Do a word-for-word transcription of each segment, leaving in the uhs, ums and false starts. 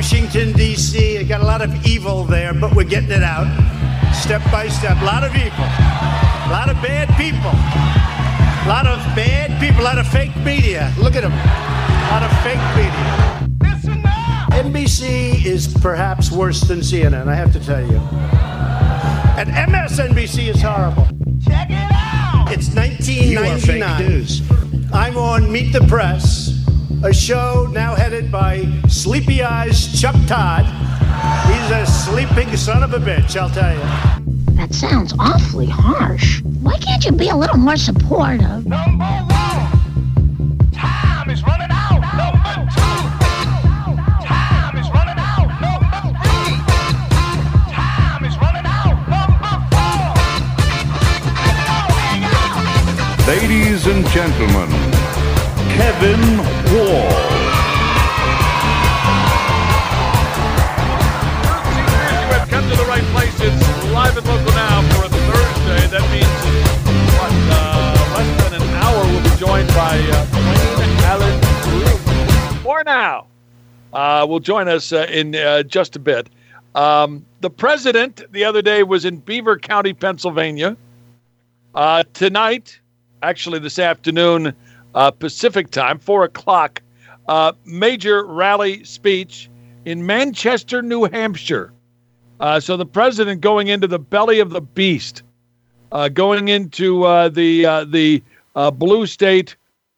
Washington, D C. I got a lot of evil there, but we're getting it out step by step. A lot of evil. A lot of bad people. A lot of bad people. A lot of fake media. Look at them. A lot of fake media. Listen now. N B C is perhaps worse than C N N, I have to tell you. And M S N B C is horrible. Check it out. It's nineteen ninety-nine. You are fake news. I'm on Meet the Press, a show now headed by Sleepy Eyes Chuck Todd. He's a sleeping son of a bitch, I'll tell you. That sounds awfully harsh. Why can't you be a little more supportive? Number one, time is running out. Number two, time is running out. Number three, time is running out. Number four. Ladies and gentlemen, Kevin Wall. You have come to the right place. It's live and local now for a Thursday. That means in what, uh, less than an hour we'll be joined by uh, Wayne Allen Drew. More now. Uh, will join us uh, in uh, just a bit. Um, the president the other day was in Beaver County, Pennsylvania. Uh, tonight, actually this afternoon, uh, Pacific time, four o'clock, uh, major rally speech in Manchester, New Hampshire. Uh, so the president going into the belly of the beast, uh, going into uh, the uh, the uh, blue state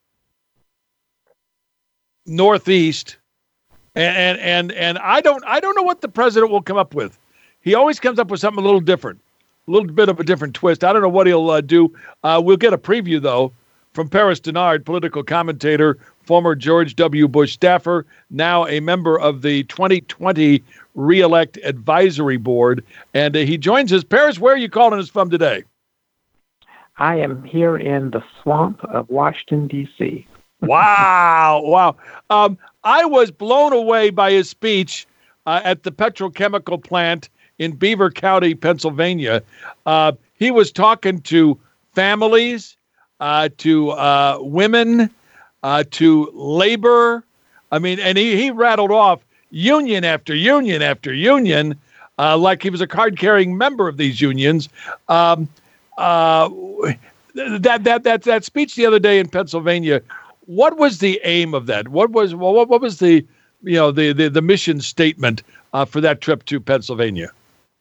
northeast, and and and I don't I don't know what the president will come up with. He always comes up with something a little different, a little bit of a different twist. I don't know what he'll uh, do. Uh, we'll get a preview though from Paris Denard, political commentator, former George W. Bush staffer, now a member of the twenty twenty Re-elect Advisory Board. And uh, he joins us. Paris, where are you calling us from today? I am here in the swamp of Washington, D C Wow. Wow. Um, I was blown away by his speech uh, at the petrochemical plant in Beaver County, Pennsylvania. Uh, he was talking to families, uh, to uh, women, uh, to labor. I mean, and he, he rattled off union after union after union, uh, like he was a card-carrying member of these unions. Um, uh, that that that that speech the other day in Pennsylvania. What was the aim of that? What was what what was the you know the the, the mission statement uh, for that trip to Pennsylvania?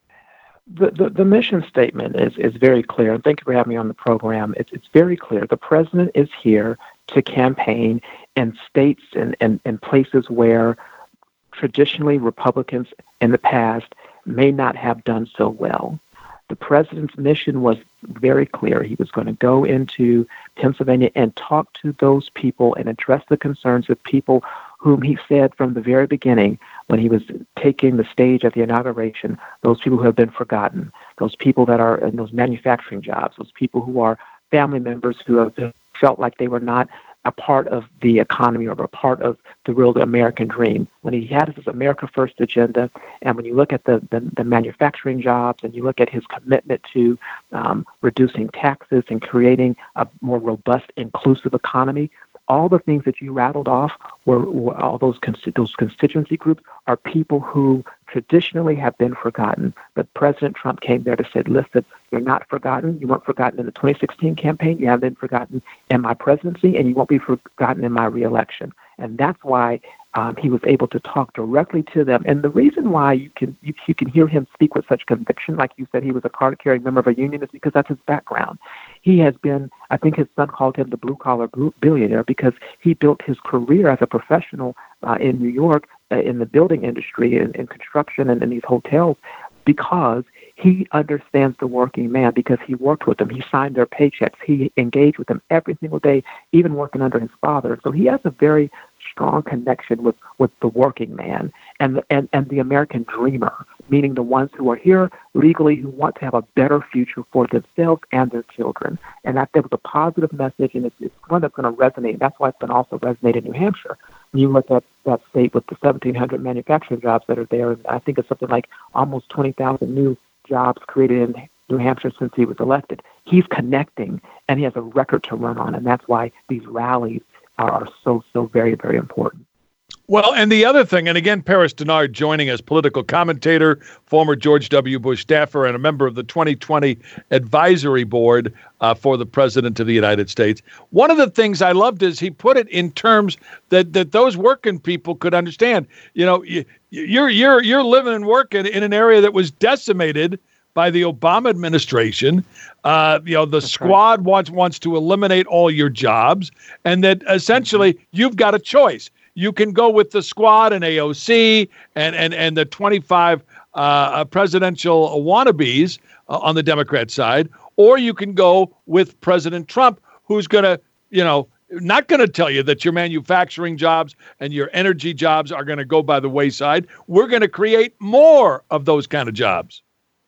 The, the the mission statement is is very clear. And thank you for having me on the program. It's it's very clear. The president is here to campaign in states and and, and places where traditionally Republicans in the past may not have done so well. The president's mission was very clear. He was going to go into Pennsylvania and talk to those people and address the concerns of people whom he said from the very beginning when he was taking the stage at the inauguration, those people who have been forgotten, those people that are in those manufacturing jobs, those people who are family members who have felt like they were not a part of the economy or a part of the real American dream. When he had his America First agenda, and when you look at the, the, the manufacturing jobs and you look at his commitment to um, reducing taxes and creating a more robust, inclusive economy, all the things that you rattled off were, were all those cons- those constituency groups are people who traditionally have been forgotten. But President Trump came there to say, listen, you're not forgotten. You weren't forgotten in the twenty sixteen campaign. You haven't been forgotten in my presidency, and you won't be forgotten in my reelection. And that's why um, he was able to talk directly to them. And the reason why you can you, you can hear him speak with such conviction, like you said, he was a card-carrying member of a union, is because that's his background. He has been, I think his son called him the blue-collar billionaire because he built his career as a professional uh, in New York uh, in the building industry and in, in construction and in these hotels because he understands the working man, because he worked with them. He signed their paychecks. He engaged with them every single day, even working under his father. So he has a very strong connection with, with the working man and the, and, and the American dreamer, meaning the ones who are here legally who want to have a better future for themselves and their children. And I think it was a positive message, and it's, it's one that's going to resonate. That's why it's been also resonated in New Hampshire. When you look at that state with the seventeen hundred manufacturing jobs that are there, I think it's something like almost twenty thousand new jobs created in New Hampshire since he was elected. He's connecting, and he has a record to run on, and that's why these rallies are, are so, so very, very important. Well, and the other thing, and again, Paris Dennard joining us, political commentator, former George W. Bush staffer, and a member of the twenty twenty Advisory Board uh, for the President of the United States. One of the things I loved is he put it in terms that that those working people could understand. You know, you, you're you're you're living and working in an area that was decimated by the Obama administration. Uh, you know, the That's squad right. wants wants to eliminate all your jobs, and that essentially mm-hmm. you've got a choice. You can go with the squad and A O C and and and the twenty-five uh, presidential wannabes uh, on the Democrat side, or you can go with President Trump, who's going to, you know, not going to tell you that your manufacturing jobs and your energy jobs are going to go by the wayside. We're going to create more of those kind of jobs.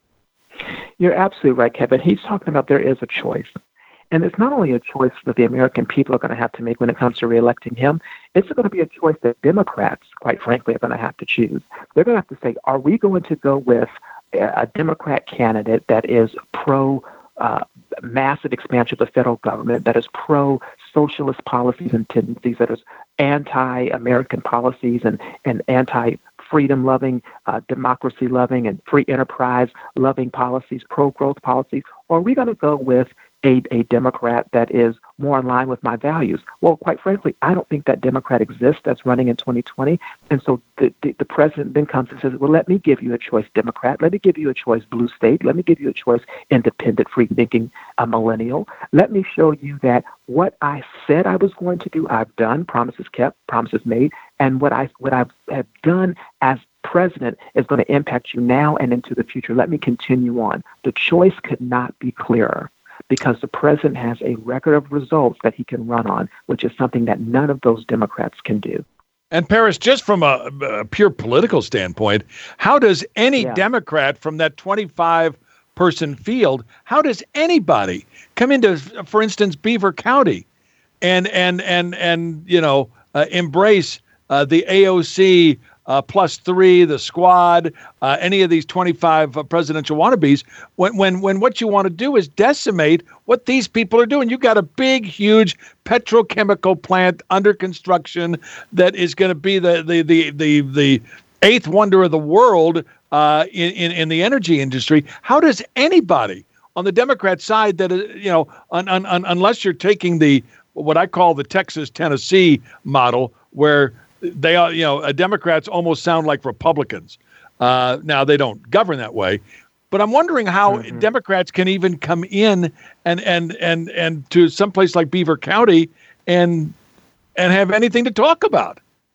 You're absolutely right, Kevin. He's talking about there is a choice. And it's not only a choice that the American people are going to have to make when it comes to reelecting him, it's going to be a choice that Democrats, quite frankly, are going to have to choose. They're going to have to say, are we going to go with a Democrat candidate that is pro uh, massive expansion of the federal government, that is pro socialist policies and tendencies, that is anti-American policies and, and anti freedom-loving, uh, democracy-loving, and free enterprise-loving policies, pro-growth policies, or are we going to go with A, a Democrat that is more in line with my values? Well, quite frankly, I don't think that Democrat exists that's running in twenty twenty. And so the, the, the president then comes and says, well, let me give you a choice, Democrat. Let me give you a choice, blue state. Let me give you a choice, independent, free-thinking uh, millennial. Let me show you that what I said I was going to do, I've done, promises kept, promises made, and what I what I have done as president is going to impact you now and into the future. Let me continue on. The choice could not be clearer, because the president has a record of results that he can run on, which is something that none of those Democrats can do. And Paris, just from a, a pure political standpoint, how does any yeah. Democrat from that twenty-five person field, how does anybody come into, for instance, Beaver County and, and, and, and you know, uh, embrace uh, the A O C Uh, plus three, the squad, uh, any of these twenty-five uh, presidential wannabes, when, when when what you want to do is decimate what these people are doing. You've got a big, huge petrochemical plant under construction that is going to be the the the the the eighth wonder of the world uh, in, in in the energy industry. How does anybody on the Democrat side that is, you know, un, un, un, unless you're taking the what I call the Texas Tennessee model, where they are, you know, uh, Democrats almost sound like Republicans. Uh, now, they don't govern that way. But I'm wondering how mm-hmm. Democrats can even come in and and and and to someplace like Beaver County and and have anything to talk about.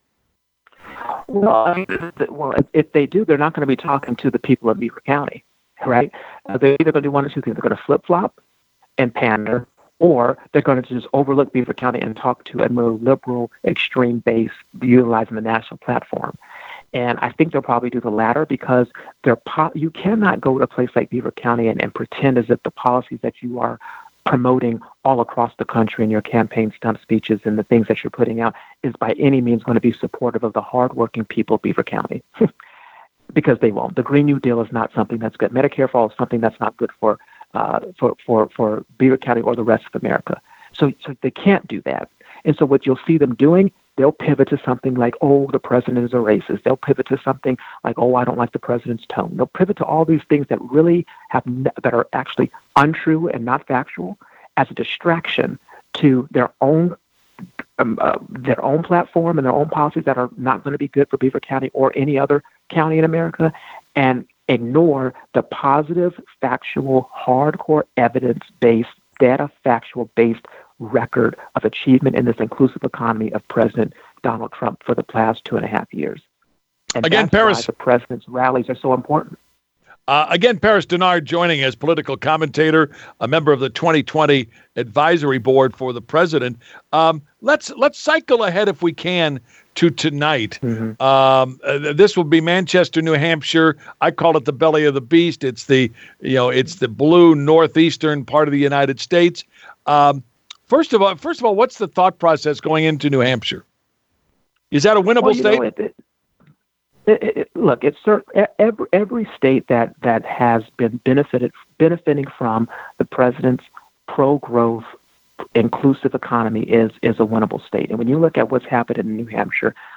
Well, I mean, well, if they do, they're not going to be talking to the people of Beaver County, right? Uh, they're either going to do one or two things. They're going to flip-flop and pander, or they're going to just overlook Beaver County and talk to a more liberal, extreme base utilizing the national platform. And I think they'll probably do the latter, because they're po- you cannot go to a place like Beaver County and, and pretend as if the policies that you are promoting all across the country in your campaign stump speeches and the things that you're putting out is by any means going to be supportive of the hardworking people of Beaver County. Because they won't. The Green New Deal is not something that's good. Medicare for all is something that's not good for Uh, for, for, for Beaver County or the rest of America. So, so they can't do that. And so what you'll see them doing, they'll pivot to something like, oh, the president is a racist. They'll pivot to something like, oh, I don't like the president's tone. They'll pivot to all these things that really have ne- that are actually untrue and not factual as a distraction to their own um, uh, their own platform and their own policies that are not going to be good for Beaver County or any other county in America, and ignore the positive, factual, hardcore, evidence-based, data factual-based record of achievement in this inclusive economy of President Donald Trump for the past two and a half years. And Again, that's Paris, why the president's rallies are so important. Uh, again, Paris Dennard joining as political commentator, a member of the twenty twenty Advisory Board for the President. Um, let's let's cycle ahead, if we can, to tonight. Mm-hmm. Um, uh, this will be Manchester, New Hampshire. I call it the belly of the beast. It's the you know it's the blue northeastern part of the United States. Um, first of all, first of all, what's the thought process going into New Hampshire? Is that a winnable well, you state? Know, it, it, It, it, look, it's every every state that, that has been benefited benefiting from the president's pro-growth, inclusive economy is is a winnable state. And when you look at what's happened in New Hampshire,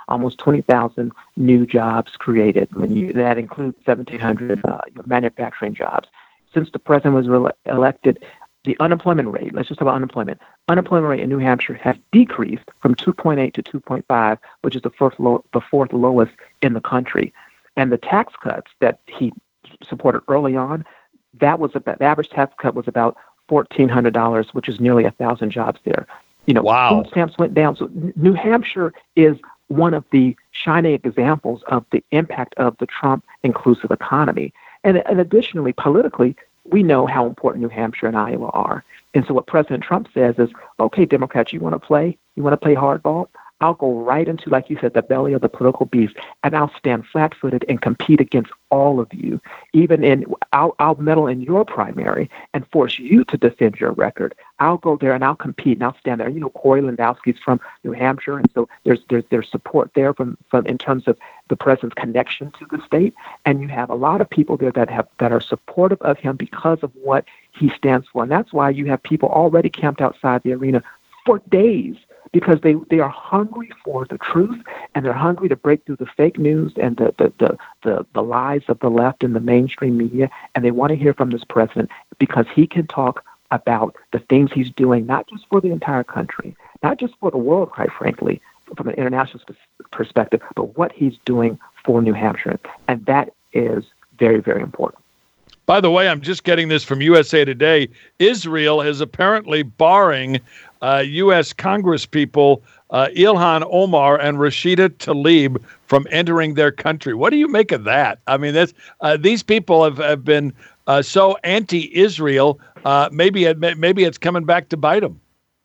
almost twenty thousand new jobs created. When you, that includes seventeen hundred uh, manufacturing jobs. Since the president was re- elected, the unemployment rate, let's just talk about unemployment. Unemployment rate in New Hampshire has decreased from two point eight to two point five, which is the first low, the fourth lowest in the country. And the tax cuts that he supported early on, that was about, the average tax cut was about fourteen hundred dollars, which is nearly a thousand jobs there. You know, wow. Food stamps went down. So New Hampshire is one of the shining examples of the impact of the Trump inclusive economy. And, and additionally, politically, we know how important New Hampshire and Iowa are. And so what President Trump says is, okay, Democrats, you want to play? You want to play hardball? I'll go right into, like you said, the belly of the political beast, and I'll stand flat-footed and compete against all of you. Even in, I'll, I'll meddle in your primary and force you to defend your record. I'll go there and I'll compete and I'll stand there. You know, Corey Lewandowski's from New Hampshire, and so there's there's there's support there from, from in terms of the president's connection to the state. And you have a lot of people there that have that are supportive of him because of what he stands for, and that's why you have people already camped outside the arena for days, because they, they are hungry for the truth, and they're hungry to break through the fake news and the, the, the, the, the lies of the left and the mainstream media, and they want to hear from this president because he can talk about the things he's doing, not just for the entire country, not just for the world, quite frankly, from an international perspective, but what he's doing for New Hampshire. And that is very, very important. By the way, I'm just getting this from U S A Today. Israel is apparently barring uh, U S Congresspeople uh, Ilhan Omar and Rashida Tlaib from entering their country. What do you make of that? I mean, that's, uh, these people have, have been uh, so anti-Israel. Uh, maybe it, maybe it's coming back to bite them.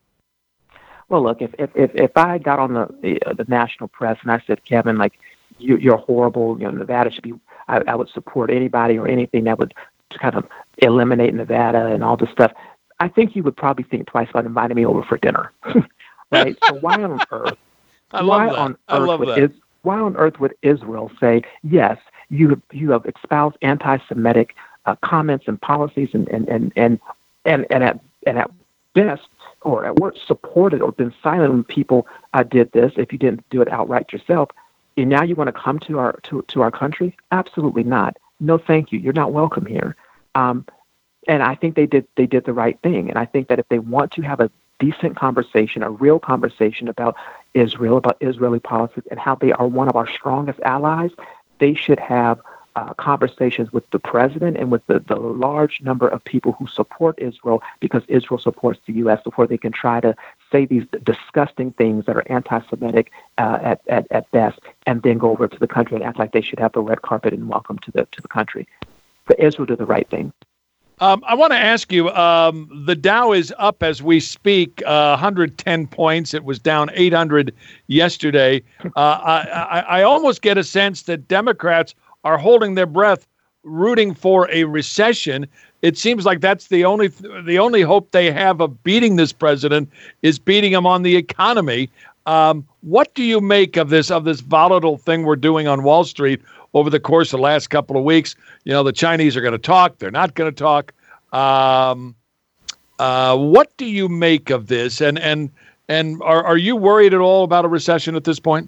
Well, look, if if if, if I got on the, the the national press and I said, Kevin, like you, you're horrible, you know, Nevada should be, I, I would support anybody or anything that would kind of eliminate Nevada and all this stuff, I think you would probably think twice about inviting me over for dinner, right? So why on earth? I love why that. on I earth love would that. Is, why on earth would Israel say yes? You have, you have espoused anti-Semitic uh, comments and policies, and and and and and, and at and at best, or at worst, supported or been silent when people uh, did this. If you didn't do it outright yourself, and now you want to come to our to to our country? Absolutely not. No, thank you. You're not welcome here. Um, and I think they did they did the right thing. And I think that if they want to have a decent conversation, a real conversation about Israel, about Israeli politics, and how they are one of our strongest allies, they should have uh, conversations with the president and with the, the large number of people who support Israel, because Israel supports the U S, before they can try to say these disgusting things that are anti-Semitic uh, at, at, at best, and then go over to the country and act like they should have the red carpet and welcome to the to the country. But Israel did the right thing. Um, I want to ask you, um, the Dow is up as we speak, uh, one hundred ten points. It was down eight hundred yesterday. Uh, I, I, I almost get a sense that Democrats are holding their breath, rooting for a recession. It seems like that's the only the only hope they have of beating this president is beating him on the economy. Um, what do you make of this of this volatile thing we're doing on Wall Street over the course of the last couple of weeks? You know, the Chinese are going to talk. They're not going to talk. Um, uh, what do you make of this? And and and are, are you worried at all about a recession at this point?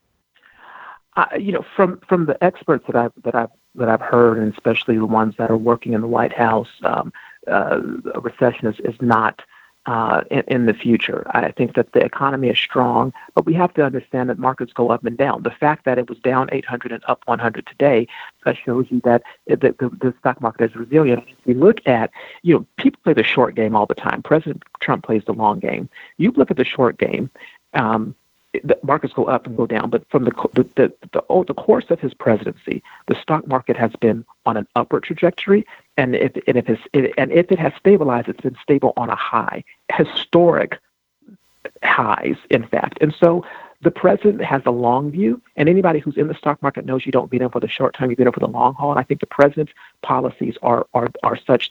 Uh, you know, from from the experts that I've that I've that I've heard, and especially the ones that are working in the White House, um, uh, a recession is, is not uh, in, in the future. I think that the economy is strong, but we have to understand that markets go up and down. The fact that it was down eight hundred and up one hundred today uh, shows you that the, the, the stock market is resilient. If we look at, you know, people play the short game all the time. President Trump plays the long game. You look at the short game. Um, The markets go up and go down, but from the the, the the oh, the course of his presidency, the stock market has been on an upward trajectory, and if and if it's, and if it has stabilized, it's been stable on a high, historic highs, in fact. And so the president has a long view, and anybody who's in the stock market knows you don't be in for the short term, you be in for the long haul. And I think the president's policies are are are such that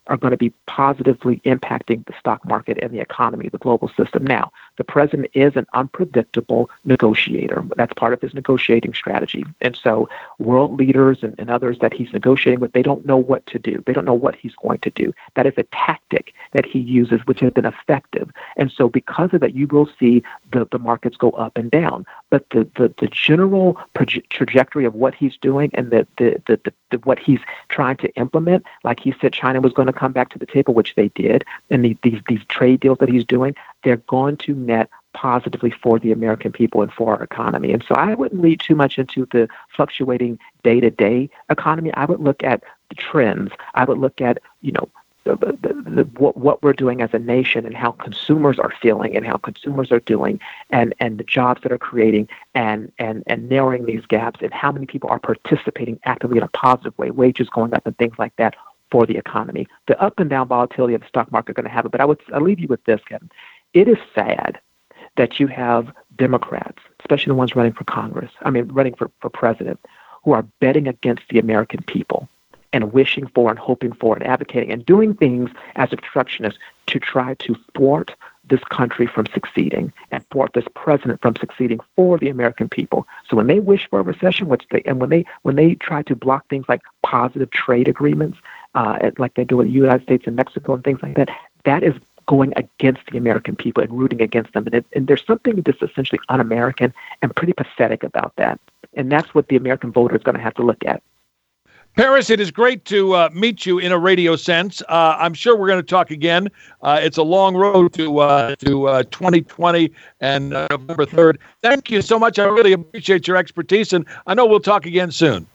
are going to be positively impacting the stock market and the economy, the global system. Now, the president is an unpredictable negotiator. That's part of his negotiating strategy. And so world leaders and, and others that he's negotiating with, they don't know what to do. They don't know what he's going to do. That is a tactic that he uses, which has been effective. And so because of that, you will see the, the markets go up and down. But the, the, the general proje- trajectory of what he's doing and the, the, the, the, the what he's trying to implement, like he said, China was going to come back to the table, which they did, and the, these these trade deals that he's doing, they're going to net positively for the American people and for our economy. And so I wouldn't read too much into the fluctuating day-to-day economy. I would look at the trends. I would look at, you know, the, the, the, what, what we're doing as a nation and how consumers are feeling and how consumers are doing and, and the jobs that are creating and, and, and narrowing these gaps and how many people are participating actively in a positive way, wages going up and things like that for the economy. The up and down volatility of the stock market are going to have it. But I would I'll leave you with this, Kevin. It is sad that you have Democrats, especially the ones running for Congress, I mean, running for, for president, who are betting against the American people and wishing for and hoping for and advocating and doing things as obstructionists to try to thwart this country from succeeding and thwart this president from succeeding for the American people. So when they wish for a recession, which they and when they when they try to block things like positive trade agreements, uh, like they do with the United States and Mexico and things like that, that is going against the American people and rooting against them. And, it, and there's something that's essentially un-American and pretty pathetic about that. And that's what the American voter is going to have to look at. Paris, it is great to uh, meet you in a radio sense. Uh, I'm sure we're going to talk again. Uh, it's a long road to uh, to uh, twenty twenty and uh, November third. Thank you so much. I really appreciate your expertise, and I know we'll talk again soon.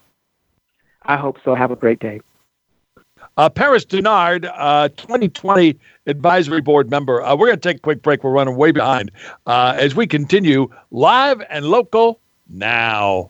I hope so. Have a great day. Uh, Paris Dennard, uh, twenty twenty Advisory Board member. Uh, we're going to take a quick break. We're running way behind uh, as we continue live and local now.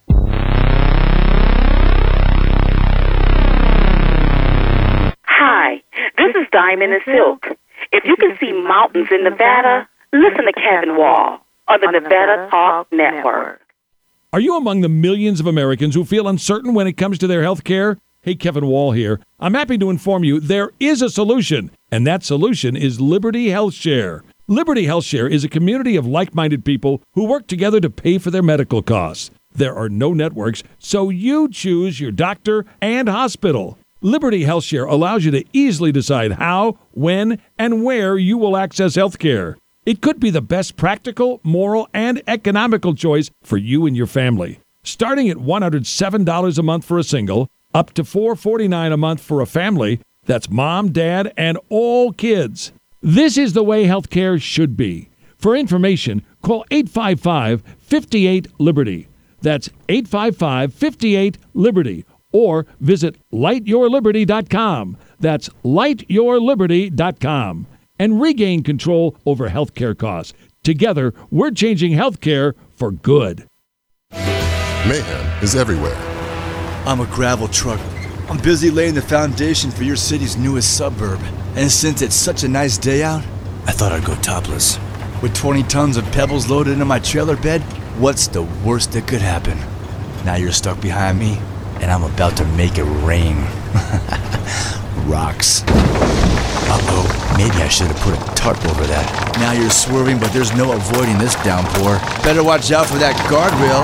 Hi, this is Diamond and Silk. If you can see mountains in Nevada, listen to Kevin Wall on the Nevada Talk Network. Are you among the millions of Americans who feel uncertain when it comes to their health care? Hey, Kevin Wall here. I'm happy to inform you there is a solution, and that solution is Liberty Health Share. Liberty Health Share is a community of like-minded people who work together to pay for their medical costs. There are no networks, so you choose your doctor and hospital. Liberty Health Share allows you to easily decide how, when, and where you will access health care. It could be the best practical, moral, and economical choice for you and your family. Starting at one hundred seven dollars a month for a single, up to four hundred forty-nine dollars a month for a family, that's mom, dad, and all kids. This is the way health care should be. For information, call eight five five, five eight, Liberty. That's eight five five, five eight, Liberty. Or visit light your liberty dot com. That's light your liberty dot com. And regain control over healthcare costs. Together, we're changing healthcare for good. Mayhem is everywhere. I'm a gravel truck. I'm busy laying the foundation for your city's newest suburb. And since it's such a nice day out, I thought I'd go topless. With twenty tons of pebbles loaded into my trailer bed, what's the worst that could happen? Now you're stuck behind me, and I'm about to make it rain. Rocks. Uh-oh, maybe I should have put a tarp over that. Now you're swerving, but there's no avoiding this downpour. Better watch out for that guardrail.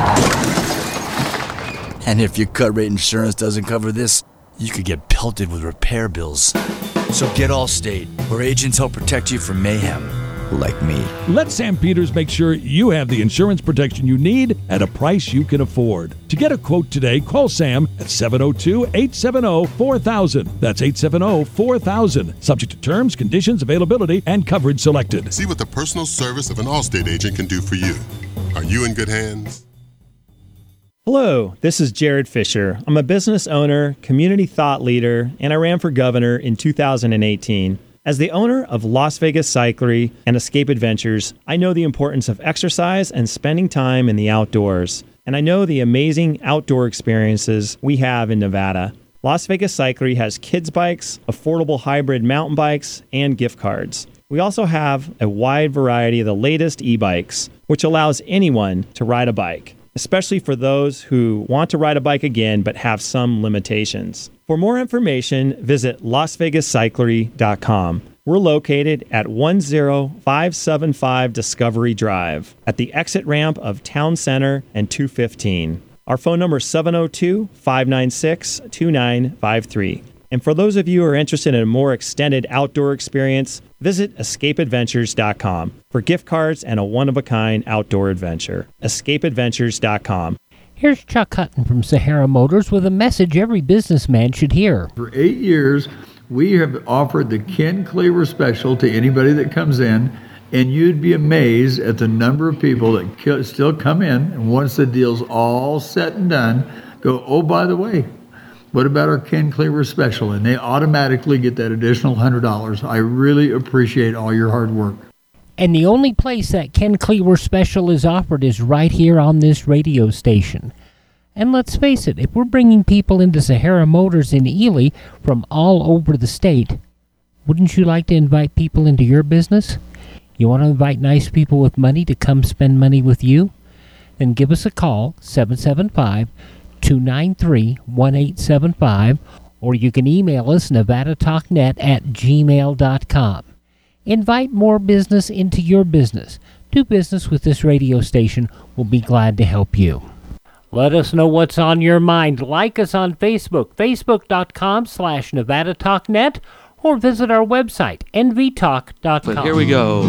And if your cut rate insurance doesn't cover this, you could get pelted with repair bills. So get Allstate, where agents help protect you from mayhem. Like me. Let Sam Peters make sure you have the insurance protection you need at a price you can afford. To get a quote today, call Sam at seven oh two, eight seven oh, four thousand. That's eight seven oh, four thousand. Subject to terms, conditions, availability, and coverage selected. See what the personal service of an Allstate agent can do for you. Are you in good hands? Hello, this is Jared Fisher. I'm a business owner, community thought leader, and I ran for governor in two thousand eighteen. As the owner of Las Vegas Cyclery and Escape Adventures, I know the importance of exercise and spending time in the outdoors. And I know the amazing outdoor experiences we have in Nevada. Las Vegas Cyclery has kids bikes, affordable hybrid mountain bikes, and gift cards. We also have a wide variety of the latest e-bikes, which allows anyone to ride a bike. especially for those who want to ride a bike again but have some limitations. For more information, visit las vegas cyclery dot com. We're located at one zero five seven five Discovery Drive at the exit ramp of Town Center and two fifteen. Our phone number is seven oh two, five nine six, two nine five three. And for those of you who are interested in a more extended outdoor experience, visit escape adventures dot com for gift cards and a one-of-a-kind outdoor adventure. escape adventures dot com. Here's Chuck Hutton from Sahara Motors with a message every businessman should hear. For eight years, we have offered the Ken Cleaver Special to anybody that comes in, and you'd be amazed at the number of people that ki- still come in, and once the deal's all set and done, go, oh, by the way, what about our Ken Cleaver Special? And they automatically get that additional one hundred dollars. I really appreciate all your hard work. And the only place that Ken Cleaver Special is offered is right here on this radio station. And let's face it, if we're bringing people into Sahara Motors in Ely from all over the state, wouldn't you like to invite people into your business? You want to invite nice people with money to come spend money with you? Then give us a call, seven seven five, two nine three, one eight seven five, or you can email us nevada talk net at gmail dot com. Invite more business into your business. Do business with this radio station. We'll be glad to help you. Let us know what's on your mind. Like us on Facebook, facebook.com slash Nevada Talk Net, or visit our website, n v talk dot com. But here we go.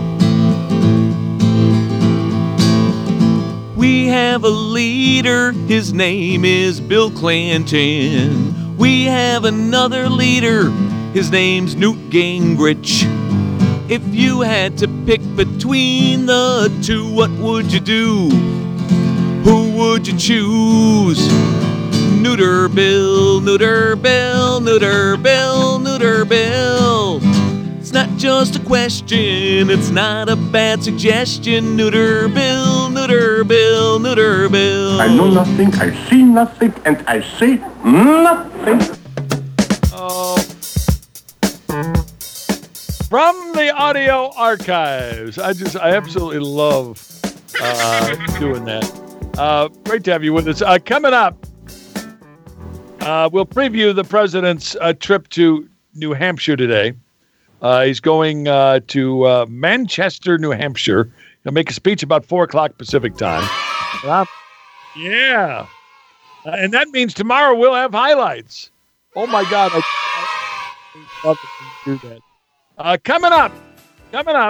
We have a leader, his name is Bill Clinton. We have another leader, his name's Newt Gingrich. If you had to pick between the two, what would you do? Who would you choose? Neuter Bill, Neuter Bill, Neuter Bill, Neuter Bill. It's not just a question, it's not a bad suggestion. Neuter Bill, Neuter Bill, Neuter Bill. I know nothing, I see nothing, and I say nothing. Oh. From the audio archives. I just, I absolutely love uh, doing that. Uh, great to have you with us. Uh, coming up, uh, we'll preview the president's uh, trip to New Hampshire today. Uh, he's going uh, to uh, Manchester, New Hampshire. He'll make a speech about four o'clock Pacific time. Uh, yeah. Uh, and that means tomorrow we'll have highlights. Oh, my God. I, I love to do that. Uh, coming up, coming up,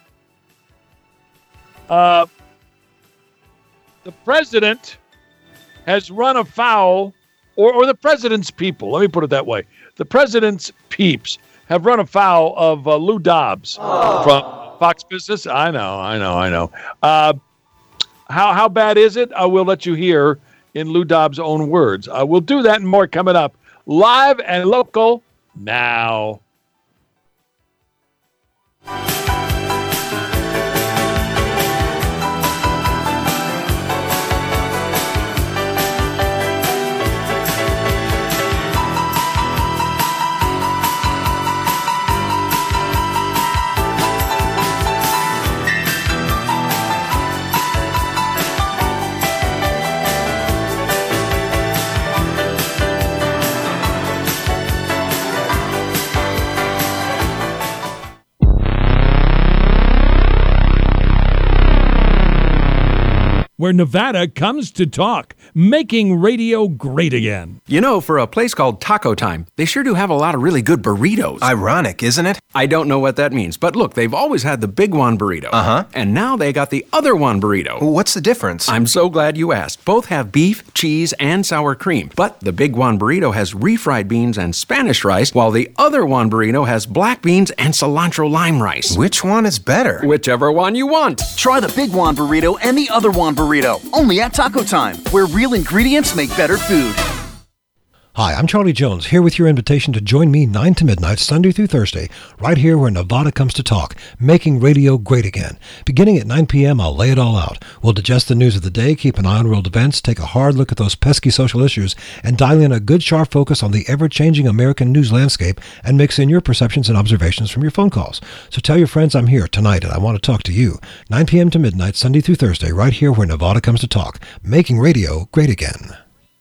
uh, the president has run afoul, or, or the president's people, let me put it that way. The president's peeps have run afoul of uh, Lou Dobbs oh. from Fox Business. I know, I know, I know. Uh, how how bad is it? I will let you hear in Lou Dobbs' own words. Uh, we'll do that and more coming up. Live and local now. Where Nevada comes to talk, making radio great again. You know, for a place called Taco Time, they sure do have a lot of really good burritos. Ironic, isn't it? I don't know what that means, but look, they've always had the Big Juan burrito. Uh-huh. And now they got the Other Juan burrito. What's the difference? I'm so glad you asked. Both have beef, cheese, and sour cream. But the Big Juan burrito has refried beans and Spanish rice, while the Other Juan burrito has black beans and cilantro lime rice. Which one is better? Whichever one you want. Try the Big Juan burrito and the Other Juan burrito, only at Taco Time, where real ingredients make better food. Hi, I'm Charlie Jones, here with your invitation to join me nine to midnight, Sunday through Thursday, right here where Nevada comes to talk, making radio great again. Beginning at nine p.m., I'll lay it all out. We'll digest the news of the day, keep an eye on world events, take a hard look at those pesky social issues, and dial in a good, sharp focus on the ever-changing American news landscape and mix in your perceptions and observations from your phone calls. So tell your friends I'm here tonight and I want to talk to you. nine p.m. to midnight, Sunday through Thursday, right here where Nevada comes to talk, making radio great again.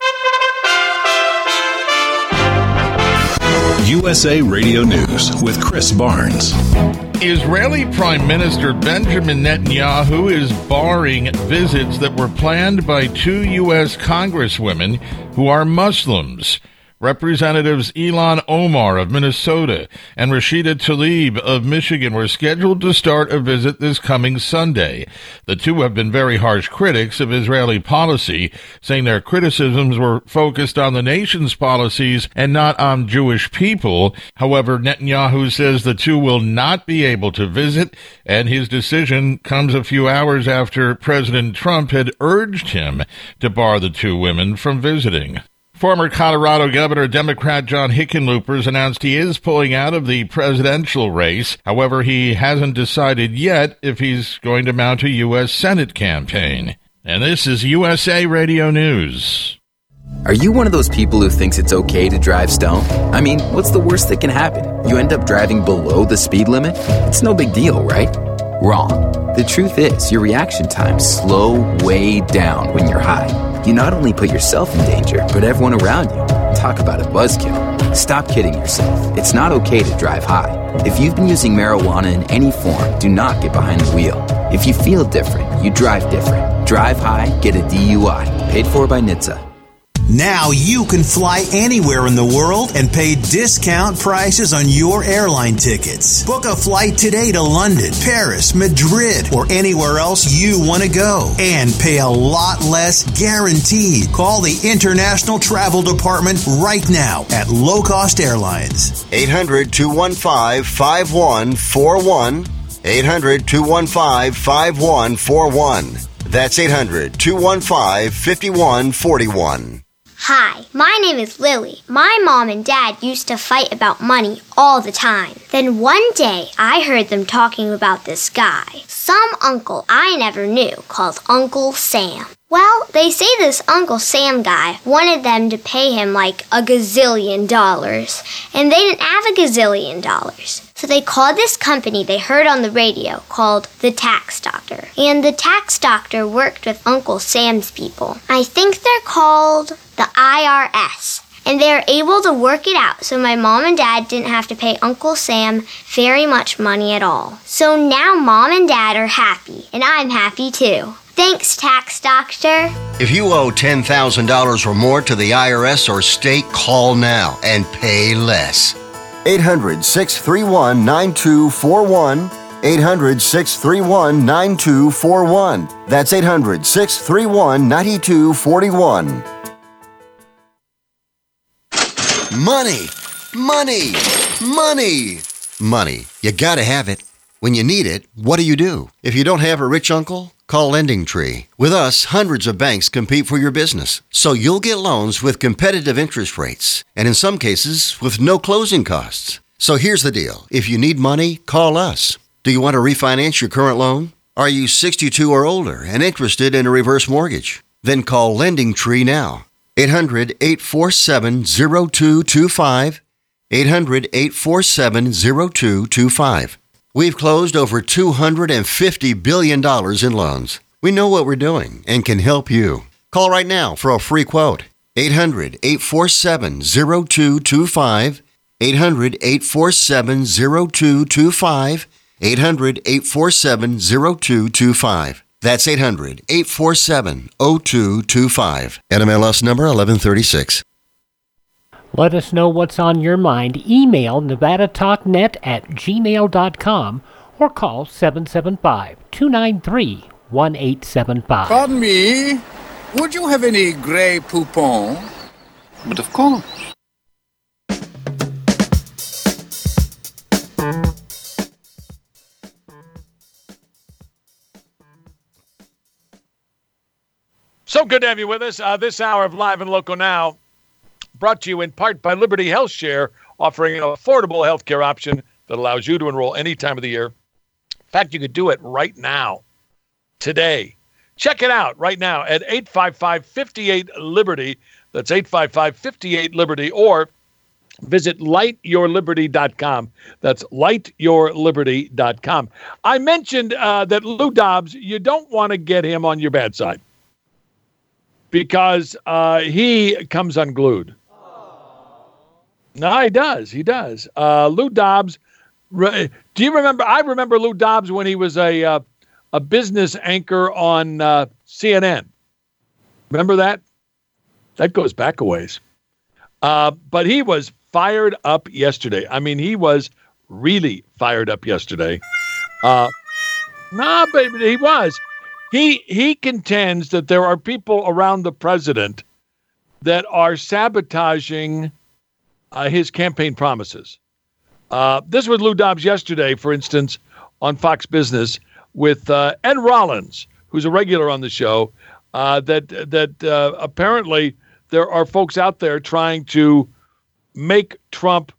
U S A Radio News with Chris Barnes. Israeli Prime Minister Benjamin Netanyahu is barring visits that were planned by two U S congresswomen who are Muslims. Representatives Ilhan Omar of Minnesota and Rashida Tlaib of Michigan were scheduled to start a visit this coming Sunday. The two have been very harsh critics of Israeli policy, saying their criticisms were focused on the nation's policies and not on Jewish people. However, Netanyahu says the two will not be able to visit, and his decision comes a few hours after President Trump had urged him to bar the two women from visiting. Former Colorado Governor Democrat John Hickenlooper has announced he is pulling out of the presidential race. However, he hasn't decided yet if he's going to mount a U S Senate campaign. And this is U S A Radio News. Are you one of those people who thinks it's okay to drive stoned? I mean, what's the worst that can happen? You end up driving below the speed limit? It's no big deal, right? Wrong. The truth is, your reaction times slow way down when you're high. You not only put yourself in danger, but everyone around you. Talk about a buzzkill. Stop kidding yourself. It's not okay to drive high. If you've been using marijuana in any form, do not get behind the wheel. If you feel different, you drive different. Drive high, get a D U I. Paid for by N H T S A. Now you can fly anywhere in the world and pay discount prices on your airline tickets. Book a flight today to London, Paris, Madrid, or anywhere else you want to go and pay a lot less guaranteed. Call the International Travel Department right now at Low Cost Airlines. eight hundred, two one five, five one four one. eight hundred, two one five, five one four one. That's eight hundred, two one five, five one four one. Hi, my name is Lily. My mom and dad used to fight about money all the time. Then one day, I heard them talking about this guy, some uncle I never knew called Uncle Sam. Well, they say this Uncle Sam guy wanted them to pay him like a gazillion dollars, and they didn't have a gazillion dollars. So they called this company they heard on the radio called the Tax Doctor. And the Tax Doctor worked with Uncle Sam's people. I think they're called the I R S. And they were able to work it out so my mom and dad didn't have to pay Uncle Sam very much money at all. So now mom and dad are happy, and I'm happy too. Thanks, Tax Doctor. If you owe ten thousand dollars or more to the I R S or state, call now and pay less. eight hundred, six three one, nine two four one. eight hundred, six three one, nine two four one. That's eight hundred, six three one, nine two four one. Money, money, money, money. You gotta have it. When you need it, what do you do? If you don't have a rich uncle, call Lending Tree. With us, hundreds of banks compete for your business, so you'll get loans with competitive interest rates, and in some cases, with no closing costs. So here's the deal. If you need money, call us. Do you want to refinance your current loan? Are you sixty-two or older and interested in a reverse mortgage? Then call Lending Tree now. eight hundred, eight four seven, zero two two five. eight hundred, eight four seven, zero two two five. We've closed over two hundred fifty billion dollars in loans. We know what we're doing and can help you. Call right now for a free quote. eight hundred, eight four seven, zero two two five. eight hundred, eight four seven, zero two two five. eight hundred, eight four seven, zero two two five. That's eight hundred, eight four seven, zero two two five. N M L S number eleven thirty-six. Let us know what's on your mind. Email nevada talk net at gmail dot com or call seven seven five, two nine three, one eight seven five. Pardon me, would you have any Grey Poupon? But of course. So good to have you with us. Uh, this hour of Live and Local Now brought to you in part by Liberty Health Share, offering an affordable health care option that allows you to enroll any time of the year. In fact, you could do it right now, today. Check it out right now at eight five five, five eight, Liberty. That's eight five five, five eight, Liberty, or visit light your liberty dot com. That's light your liberty dot com. I mentioned uh, that Lou Dobbs, you don't want to get him on your bad side because uh, he comes unglued. No, he does. He does. Uh, Lou Dobbs, re- do you remember? I remember Lou Dobbs when he was a uh, a business anchor on uh, C N N. Remember that? That goes back a ways. Uh, but he was fired up yesterday. I mean, he was really fired up yesterday. Uh, nah, baby, he was. He he contends that there are people around the president that are sabotaging uh, his campaign promises. Uh, this was Lou Dobbs yesterday, for instance, on Fox Business with uh, Ed Rollins, who's a regular on the show, uh, that that uh, apparently there are folks out there trying to make Trump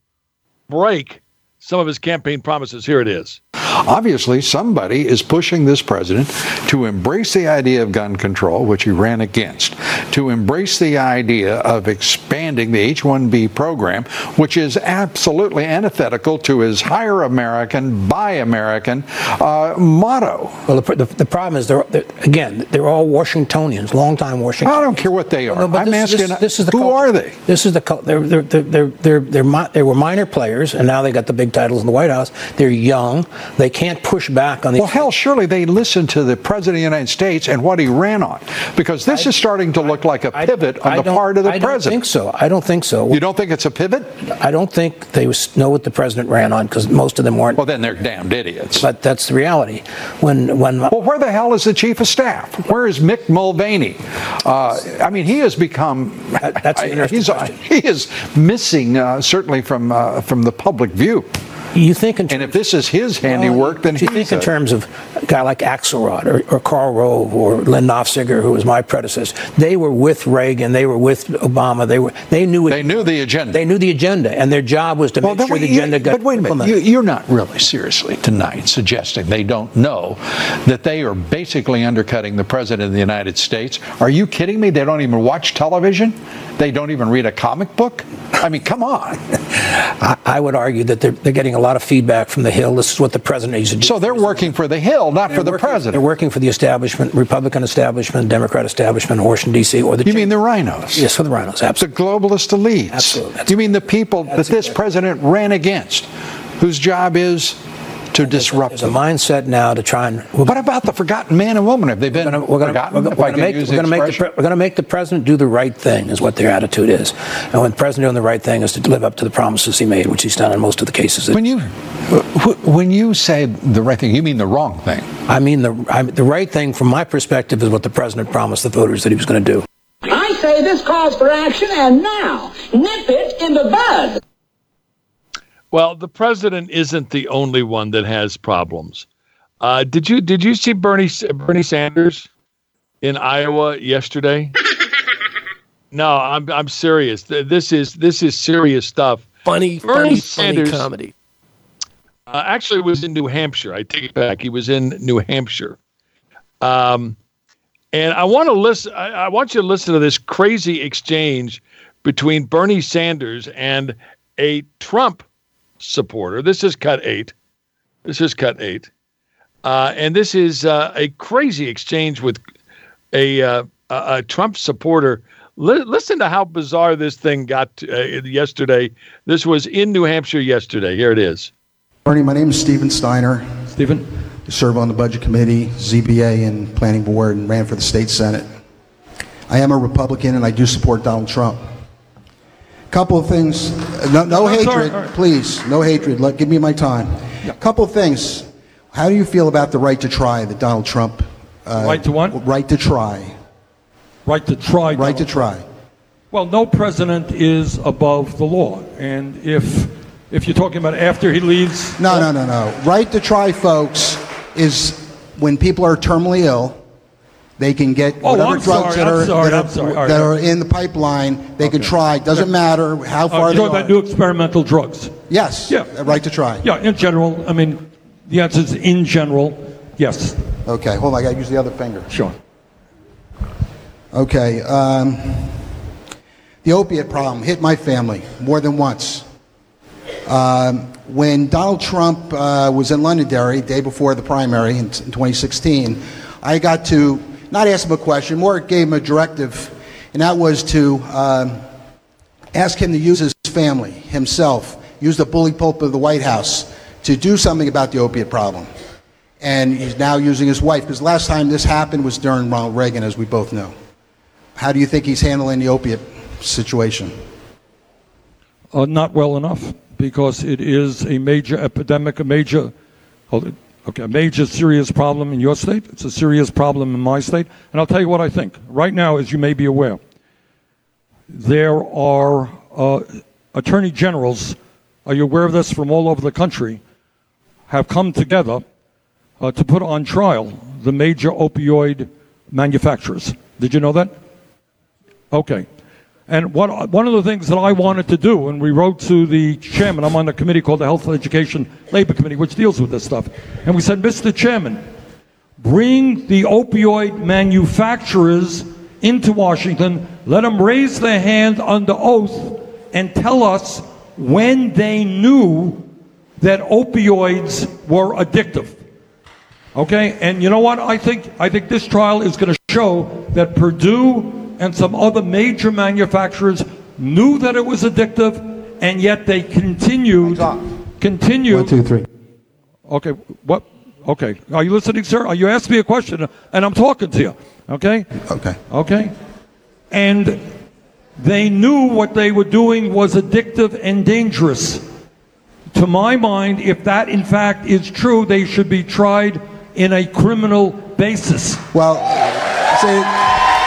break some of his campaign promises. Here it is. Obviously, somebody is pushing this president to embrace the idea of gun control, which he ran against, to embrace the idea of expanding the H one B program, which is absolutely antithetical to his hire American, buy American uh, motto. Well, the, the, the problem is, they're, they're, again, they're all Washingtonians, longtime Washingtonians. I don't care what they are. No, I'm this, asking, this, this is the who culture. are they? This is the they're they're they're they're, they're, they're, they're mi- they were minor players, and now they got the big titles in the White House. They're young. They can't push back on the. Well, hell, surely they listened to the president of the United States and what he ran on, because this I, is starting to look like a pivot I, I on the part of the I president. I don't think so. I don't think so. You don't think it's a pivot? I don't think they know what the president ran on, because most of them weren't. Well, then they're damned idiots. But that's the reality. When when. Well, where the hell is the chief of staff? Where is Mick Mulvaney? Uh, I mean, he has become. That, that's an interesting he's, question. He is missing uh, certainly from uh, from the public view. You think in terms, and if this is his handiwork, well, then you think in a, terms of a guy like Axelrod or, or Karl Rove or Len Nofziger, who was my predecessor. They were with Reagan. They were with Obama. They were. They knew. They it, knew the agenda. They knew the agenda, and their job was to well, make sure the agenda got But wait a minute. implemented. You, you're not really seriously tonight suggesting they don't know that they are basically undercutting the president of the United States. Are you kidding me? They don't even watch television. They don't even read a comic book. I mean, come on. I, I would argue that they're, they're getting a lot of feedback from the Hill. This is what the president needs to do. So they're working for the Hill, not they're for the working, president. They're working for the establishment, Republican establishment, Democrat establishment, in Washington, D C, or the. You mean the rhinos? Yes, for the rhinos, absolutely. The globalist elites. Absolutely. That's you mean the people that this exactly. president ran against, whose job is to disrupt There's a mindset now to try and. What about the forgotten man and woman? Have they been we're gonna, forgotten? We're going to make, we're make, the, we're gonna make the president do the right thing, is what their attitude is. And when the president doing the right thing is to live up to the promises he made, which he's done in most of the cases. When you when you say the right thing, you mean the wrong thing. I mean the I, the right thing, from my perspective, is what the president promised the voters that he was going to do. I say this calls for action, and now nip it in the bud. Well, the president isn't the only one that has problems. Uh, did you did you see Bernie Bernie Sanders in Iowa yesterday? No, I'm I'm serious. This is this is serious stuff. Funny, Bernie funny, Sanders, funny comedy. Uh, actually, was in New Hampshire. I take it back. He was in New Hampshire. Um, and I want to listen. I, I want you to listen to this crazy exchange between Bernie Sanders and a Trump supporter. This is cut eight. This is cut eight. Uh, and this is uh, a crazy exchange with a, uh, a, a Trump supporter. L- listen to how bizarre this thing got to, uh, yesterday. This was in New Hampshire yesterday. Here it is. Bernie, my name is Stephen Steiner. Stephen. I serve on the Budget Committee, Z B A, and Planning Board, and ran for the state Senate. I am a Republican, and I do support Donald Trump. Couple of things. No, no hatred, sorry, right. Please. No hatred. Let, give me my time. A couple of things. How do you feel about the right to try that Donald Trump? Uh, right to what? Right to try. Right to try. Right Donald to try. Trump. Well, no president is above the law, and if if you're talking about after he leaves. No, no, no, no. Right to try, folks, is when people are terminally ill, They can get Oh, whatever I'm drugs sorry, that I'm are, sorry, that are, I'm sorry. All right, that all are right. in the pipeline. They can try. Doesn't matter how Uh, far you're they talking are. about new experimental drugs. Yes. Yeah. A right to try. Yeah, in general. I mean, the answer is in general, yes. Okay. Hold on. I got to use the other finger. Sure. Okay. Um, the opiate problem hit my family more than once. Um, when Donald Trump uh, was in Londonderry, day before the primary in, in twenty sixteen, I got to not ask him a question, more gave him a directive, and that was to um, ask him to use his family, himself, use the bully pulpit of the White House to do something about the opiate problem. And he's now using his wife, because last time this happened was during Ronald Reagan, as we both know. How do you think he's handling the opiate situation? Uh, not well enough, because it is a major epidemic, a major, hold it, okay, a major serious problem in your state. It's a serious problem in my state. And I'll tell you what I think. Right now, as you may be aware, there are uh, attorney generals, are you aware of this, from all over the country, have come together uh, to put on trial the major opioid manufacturers. Did you know that? Okay. And what, one of the things that I wanted to do, and we wrote to the chairman, I'm on a committee called the Health Education Labor Committee, which deals with this stuff, and we said, Mister Chairman, bring the opioid manufacturers into Washington, let them raise their hand under oath, and tell us when they knew that opioids were addictive. Okay? And you know what? I think, I think this trial is going to show that Purdue and some other major manufacturers knew that it was addictive, and yet they continued, continued. One, two, three. Okay, what? Okay, are you listening, sir? You asked me a question, and I'm talking to you. Okay. Okay. Okay. And they knew what they were doing was addictive and dangerous. To my mind, if that in fact is true, they should be tried in a criminal basis. Well, see.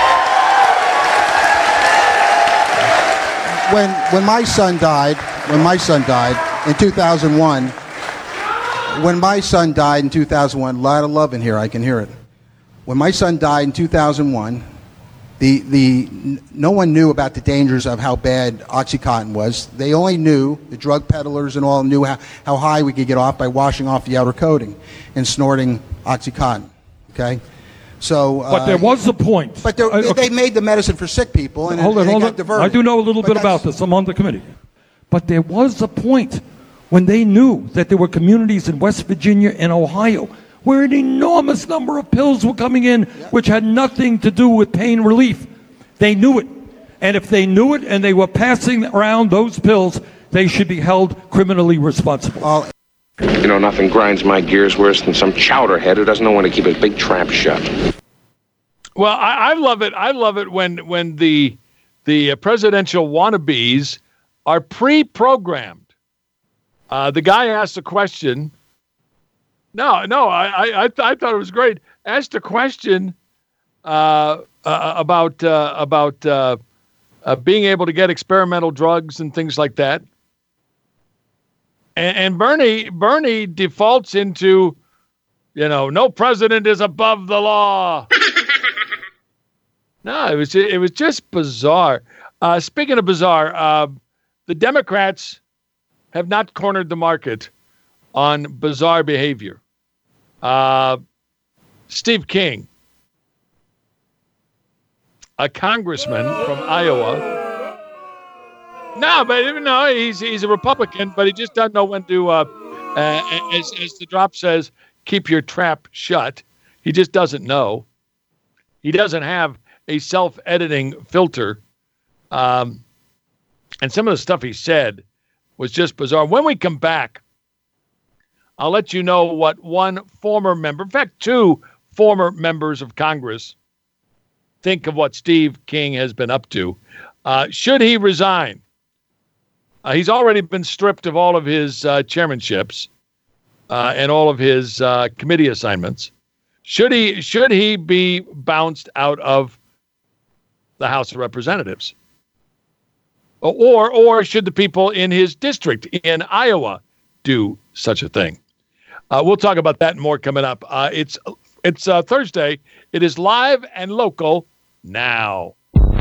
When, when my son died, when my son died in two thousand one, when my son died in two thousand one, a lot of love in here, I can hear it. When my son died in two thousand one, the, the, no one knew about the dangers of how bad OxyContin was. They only knew, the drug peddlers and all knew how, how high we could get off by washing off the outer coating and snorting OxyContin, okay? So, uh, but there was a point. But uh, okay. They made the medicine for sick people, and hold it, on, it hold got on. diverted. I do know a little but bit about this. I'm on the committee. But there was a point when they knew that there were communities in West Virginia and Ohio where an enormous number of pills were coming in, yeah. which had nothing to do with pain relief. They knew it. And if they knew it and they were passing around those pills, they should be held criminally responsible. All You know, nothing grinds my gears worse than some chowderhead who doesn't know when to keep his big trap shut. Well, I, I love it. I love it when when the the uh, presidential wannabes are pre-programmed. Uh, the guy asked a question. No, no, I I, I, th- I thought it was great. Asked a question uh, uh, about uh, about uh, uh, being able to get experimental drugs and things like that. And, and Bernie Bernie defaults into, you know, no president is above the law. No, it was it was just bizarre. Uh, speaking of bizarre, uh, the Democrats have not cornered the market on bizarre behavior. Uh, Steve King, a congressman from Iowa. No, but no, he's he's a Republican, but he just doesn't know when to. Uh, uh, as as the drop says, keep your trap shut. He just doesn't know. He doesn't have a self-editing filter. Um, and some of the stuff he said was just bizarre. When we come back, I'll let you know what one former member, in fact, two former members of Congress think of what Steve King has been up to. Uh, should he resign? Uh, he's already been stripped of all of his uh, chairmanships uh, and all of his uh, committee assignments. Should he, should he be bounced out of the House of Representatives? Or, or should the people in his district in Iowa do such a thing? Uh, we'll talk about that and more coming up. Uh, it's It's uh, Thursday. It is live and local now.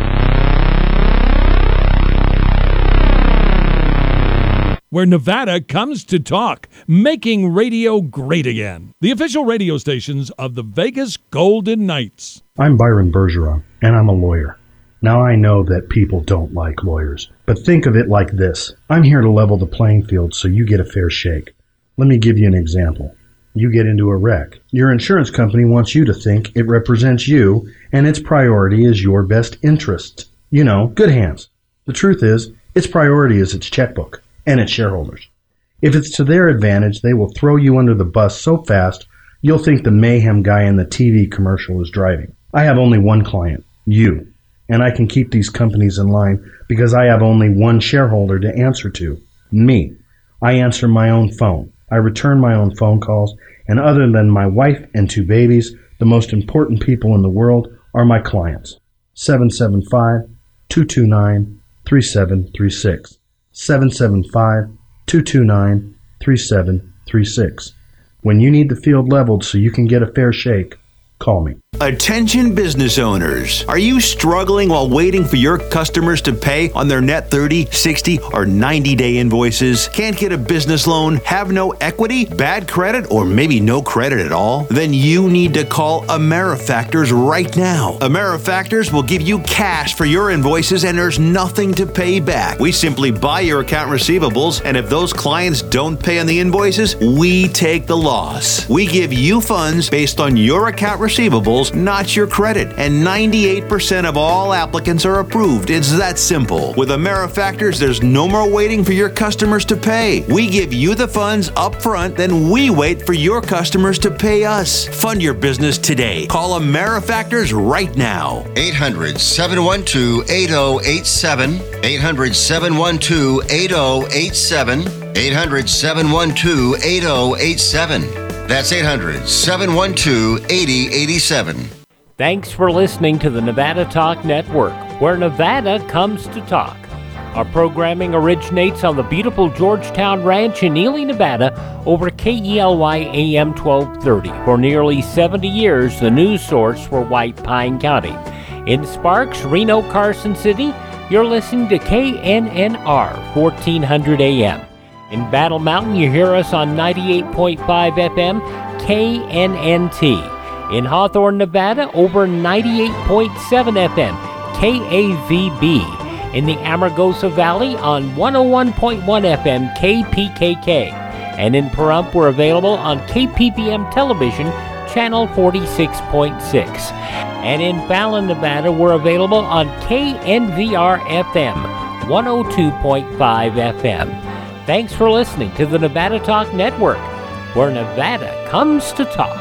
Where Nevada comes to talk, making radio great again. The official radio stations of the Vegas Golden Knights. I'm Byron Bergeron, and I'm a lawyer. Now I know that people don't like lawyers, but think of it like this. I'm here to level the playing field so you get a fair shake. Let me give you an example. You get into a wreck. Your insurance company wants you to think it represents you, and its priority is your best interest. You know, good hands. The truth is, its priority is its checkbook and its shareholders. If it's to their advantage, they will throw you under the bus so fast, you'll think the mayhem guy in the T V commercial is driving. I have only one client, you, and I can keep these companies in line because I have only one shareholder to answer to, me. I answer my own phone. I return my own phone calls, and other than my wife and two babies, the most important people in the world are my clients. seven seven five, two two nine, three seven three six. seven seven five, two two nine, three seven three six. When you need the field leveled so you can get a fair shake, call me. Attention business owners. Are you struggling while waiting for your customers to pay on their net thirty, sixty, or ninety day invoices? Can't get a business loan? Have no equity? Bad credit? Or maybe no credit at all? Then you need to call AmeriFactors right now. AmeriFactors will give you cash for your invoices and there's nothing to pay back. We simply buy your account receivables, and if those clients don't pay on the invoices, we take the loss. We give you funds based on your account receivables, not your credit, and ninety-eight percent of all applicants are approved. It's that simple. With AmeriFactors, there's no more waiting for your customers to pay. We give you the funds up front, then we wait for your customers to pay us. Fund your business today. Call AmeriFactors right now. eight hundred, seven one two, eight zero eight seven. eight hundred, seven one two, eight zero eight seven. eight hundred, seven one two, eight zero eight seven. That's eight hundred, seven one two, eight zero eight seven. Thanks for listening to the Nevada Talk Network, where Nevada comes to talk. Our programming originates on the beautiful Georgetown Ranch in Ely, Nevada, over K E L Y A M twelve thirty. For nearly seventy years, the news source for White Pine County. In Sparks, Reno, Carson City, you're listening to K N N R, fourteen hundred A M. In Battle Mountain, you hear us on ninety-eight point five F M, K N N T. In Hawthorne, Nevada, over ninety-eight point seven F M, K A V B. In the Amargosa Valley, on one oh one point one F M, K P K K. And in Pahrump, we're available on K P P M Television, Channel forty-six point six. And in Fallon, Nevada, we're available on K N V R F M, one oh two point five F M. Thanks for listening to the Nevada Talk Network, where Nevada comes to talk.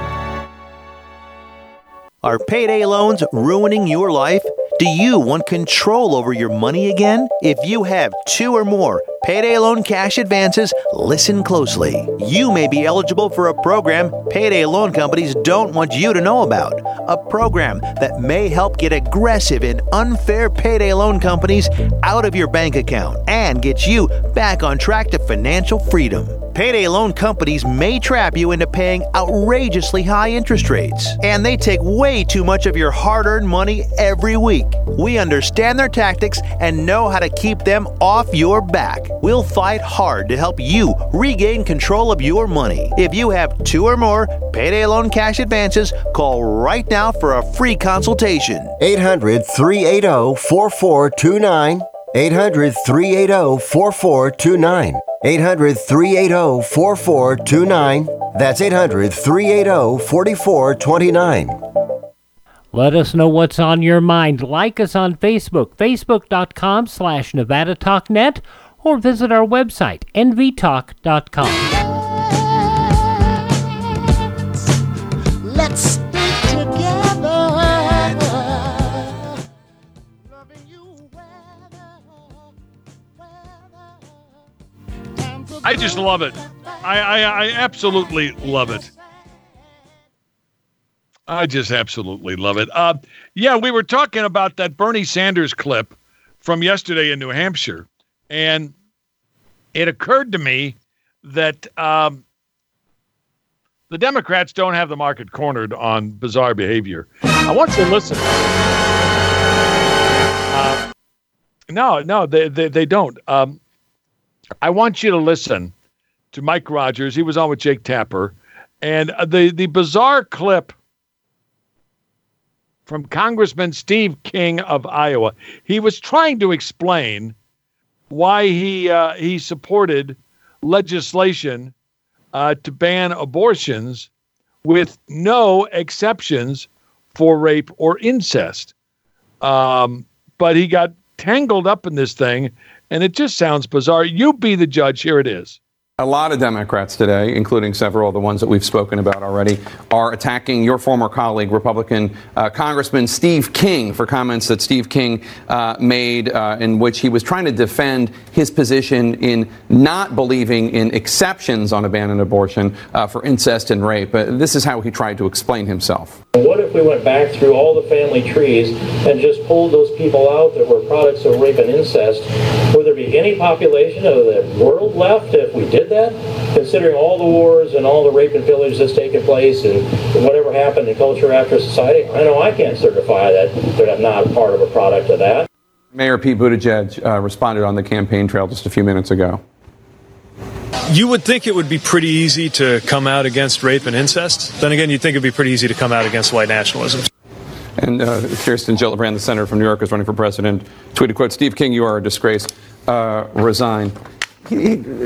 Are payday loans ruining your life? Do you want control over your money again? If you have two or more payday loan cash advances, listen closely. You may be eligible for a program payday loan companies don't want you to know about. A program that may help get aggressive and unfair payday loan companies out of your bank account and get you back on track to financial freedom. Payday loan companies may trap you into paying outrageously high interest rates, and they take way too much of your hard-earned money every week. We understand their tactics and know how to keep them off your back. We'll fight hard to help you regain control of your money. If you have two or more payday loan cash advances, call right now for a free consultation. eight hundred, three eight zero, four four two nine. eight hundred, three eight zero, four four two nine. eight hundred, three eight zero, four four two nine. That's eight hundred, three eight zero, four four two nine. Let us know what's on your mind. Like us on Facebook, facebook.com slash Nevada Talk Net, or visit our website, N V talk dot com. Let's stay together. I just love it. I, I, I absolutely love it. I just absolutely love it. Uh, yeah, we were talking about that Bernie Sanders clip from yesterday in New Hampshire, and it occurred to me that um, The Democrats don't have the market cornered on bizarre behavior. I want you to listen. Uh, no, no, they, they, they don't. Um, I want you to listen to Mike Rogers. He was on with Jake Tapper. And uh, the, the bizarre clip from Congressman Steve King of Iowa. He was trying to explain why he uh, he supported legislation uh, to ban abortions with no exceptions for rape or incest. Um, but he got tangled up in this thing, and it just sounds bizarre. You be the judge. Here it is. A lot of Democrats today, including several of the ones that we've spoken about already, are attacking your former colleague, Republican uh, Congressman Steve King, for comments that Steve King uh, made uh, in which he was trying to defend his position in not believing in exceptions on a ban on abortion uh, for incest and rape. Uh, this is how he tried to explain himself. What if we went back through all the family trees and just pulled those people out that were products of rape and incest? Would there be any population of the world left if we did that? Considering all the wars and all the rape and pillage that's taken place and whatever happened in culture after society, I know I can't certify that they're not part of a product of that. Mayor Pete Buttigieg uh, responded on the campaign trail just a few minutes ago. You would think it would be pretty easy to come out against rape and incest. Then again, you'd think it'd be pretty easy to come out against white nationalism. And uh, Kirsten Gillibrand, the senator from New York, is running for president. Tweeted, quote, "Steve King, you are a disgrace. Uh, resign." He, he,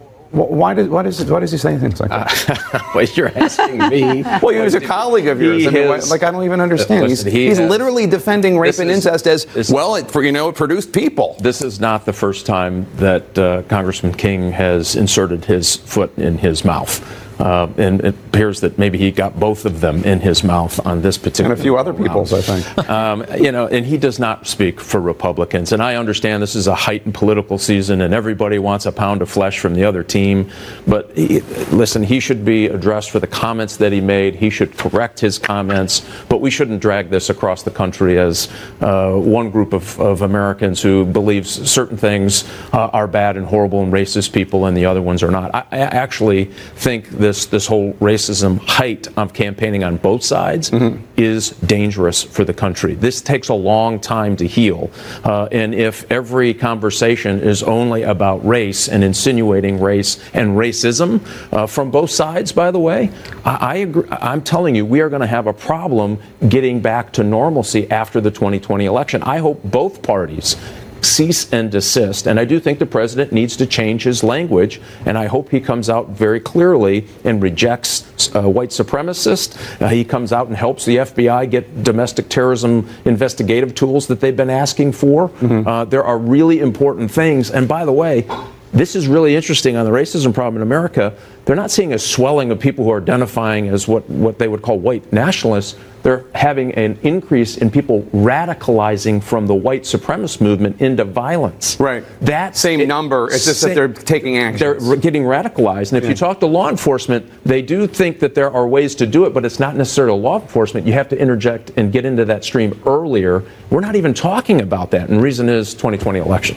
Why does why does why does he say things like that? Uh, well, you're asking me. Well, he was a colleague of yours. I mean, why, like I don't even understand. Listen, he's he he's has, literally defending rape and is, incest as this, well. It you know it produced people. This is not the first time that uh, Congressman King has inserted his foot in his mouth. Uh, and it appears that maybe he got both of them in his mouth on this particular. And a few other people's, I think. Um, you know, and he does not speak for Republicans. And I understand this is a heightened political season, and everybody wants a pound of flesh from the other team. But he, listen, he should be addressed for the comments that he made. He should correct his comments. But we shouldn't drag this across the country as uh, one group of, of Americans who believes certain things uh, are bad and horrible and racist people, and the other ones are not. I, I actually think this this whole racism height of campaigning on both sides mm-hmm. is dangerous for the country. This takes a long time to heal. Uh, and if every conversation is only about race and insinuating race and racism uh, from both sides, by the way, I, I agree. I'm telling you, we are going to have a problem getting back to normalcy after the twenty twenty election. I hope both parties cease and desist. And I do think the president needs to change his language. And I hope he comes out very clearly and rejects uh, white supremacists. Uh, he comes out and helps the F B I get domestic terrorism investigative tools that they've been asking for. Mm-hmm. Uh, there are really important things. And by the way, this is really interesting on the racism problem in America. They're not seeing a swelling of people who are identifying as what, what they would call white nationalists. They're having an increase in people radicalizing from the white supremacist movement into violence. Right. That same it, number. It's just that they're taking action. They're getting radicalized. And if yeah. you talk to law enforcement, they do think that there are ways to do it, but it's not necessarily law enforcement. You have to interject and get into that stream earlier. We're not even talking about that. And the reason is twenty twenty election.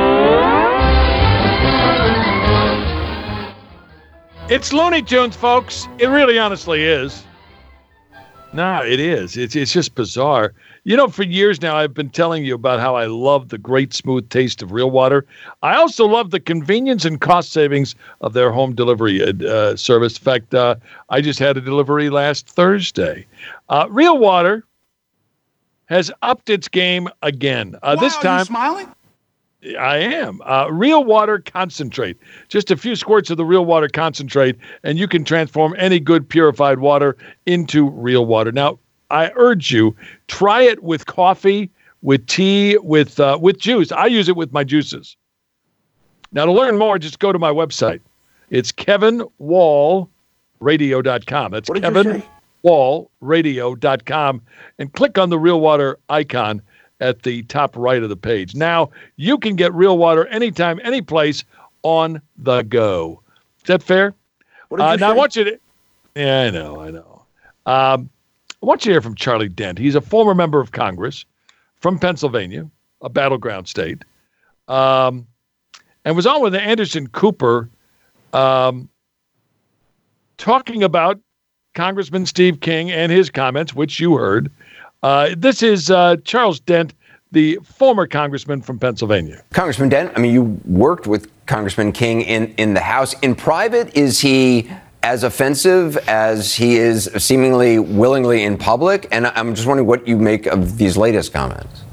It's Looney Tunes, folks. It really honestly is. No, it is. It's it's just bizarre. You know, for years now, I've been telling you about how I love the great smooth taste of Real Water. I also love the convenience and cost savings of their home delivery uh, service. In fact, uh, I just had a delivery last Thursday. Uh, Real Water has upped its game again. Uh, wow, this time, are you smiling? I am. Uh, Real Water Concentrate. Just a few squirts of the Real Water Concentrate, and you can transform any good purified water into real water. Now, I urge you, try it with coffee, with tea, with uh, with juice. I use it with my juices. Now, to learn more, just go to my website. It's kevin wall radio dot com. That's kevin wall radio dot com. And click on the Real Water icon at the top right of the page. Now, you can get Real Water anytime, any place on the go. Is that fair? What did Uh, you now, I say? want you to... Yeah, I know, I know. Um, I want you to hear from Charlie Dent. He's a former member of Congress from Pennsylvania, a battleground state, um, and was on with Anderson Cooper um, talking about Congressman Steve King and his comments, which you heard. Uh, this is uh, Charles Dent, the former congressman from Pennsylvania. Congressman Dent, I mean, you worked with Congressman King in, in the House. In private, is he as offensive as he is seemingly willingly in public? And I'm just wondering what you make of these latest comments.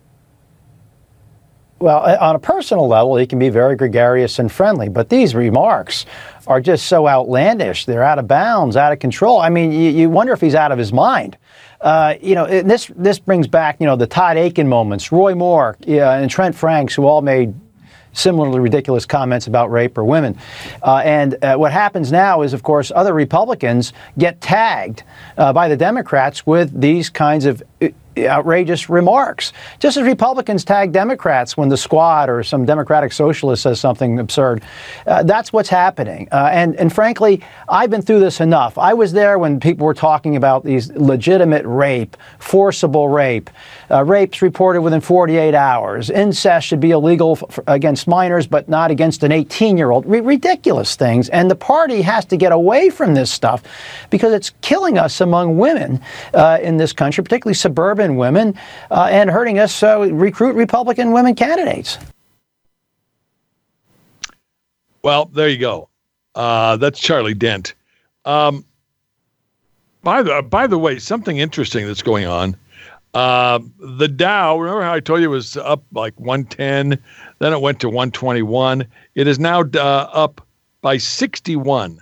Well, on a personal level, he can be very gregarious and friendly, but these remarks are just so outlandish. They're out of bounds, out of control. I mean, you, you wonder if he's out of his mind. Uh, you know, and this this brings back, you know, the Todd Aiken moments, Roy Moore yeah, and Trent Franks, who all made similarly ridiculous comments about rape or women. Uh, and uh, what happens now is, of course, other Republicans get tagged uh, by the Democrats with these kinds of outrageous remarks. Just as Republicans tag Democrats when the Squad or some Democratic socialist says something absurd. Uh, that's what's happening. Uh, and, and frankly, I've been through this enough. I was there when people were talking about these legitimate rape, forcible rape, uh, rapes reported within forty-eight hours. Incest should be illegal f- against minors, but not against an eighteen-year-old. R- ridiculous things. And the party has to get away from this stuff because it's killing us among women uh, in this country, particularly suburban women, uh, and hurting us uh, recruit Republican women candidates. Well, there you go. Uh, that's Charlie Dent. Um, by the by the way, something interesting that's going on. Uh, the Dow, remember how I told you it was up like one ten, then it went to one twenty-one. It is now uh, up by sixty-one.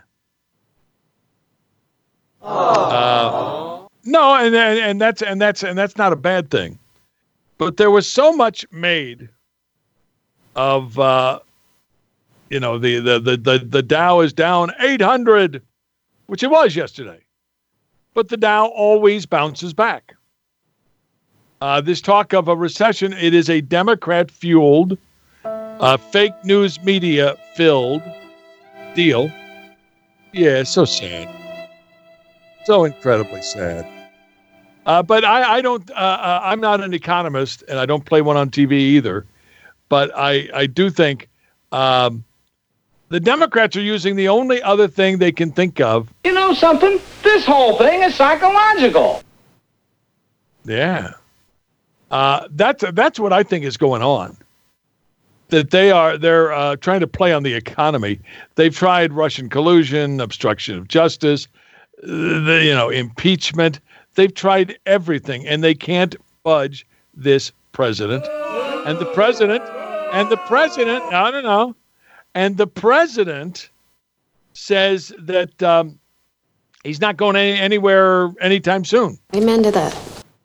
Uh, no, and, and and that's and that's and that's not a bad thing. But there was so much made of uh, you know, the, the the the the Dow is down eight hundred, which it was yesterday. But the Dow always bounces back. Uh, this talk of a recession, it is a Democrat-fueled, uh, fake news media-filled deal. Yeah, so sad. So incredibly sad. Uh, but I, I don't, uh, uh, I'm not an economist, and I don't play one on T V either. But I, I do think um, the Democrats are using the only other thing they can think of. You know something? This whole thing is psychological. Yeah. Uh, that's that's what I think is going on. That they are they're uh, trying to play on the economy. They've tried Russian collusion, obstruction of justice, uh, the, you know, impeachment. They've tried everything, and they can't budge this president. And the president, and the president, I don't know, and the president says that um, he's not going any, anywhere anytime soon. Amen to that.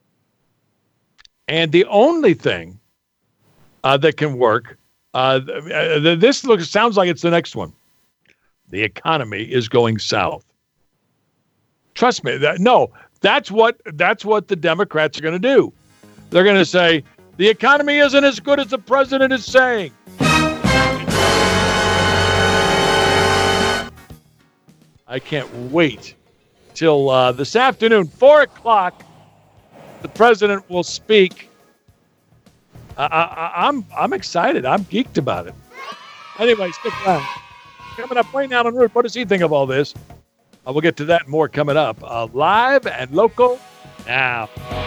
And the only thing uh, that can work, uh, th- this looks sounds like it's the next one. The economy is going south. Trust me. That, no, that's what that's what the Democrats are going to do. They're going to say the economy isn't as good as the president is saying. I can't wait till uh, this afternoon, four o'clock. The president will speak. I, I, I'm I'm excited. I'm geeked about it. Anyway, stick around. Coming up, Wayne Allen Root. What does he think of all this? Uh, we'll get to that and more coming up. Uh, live and local now.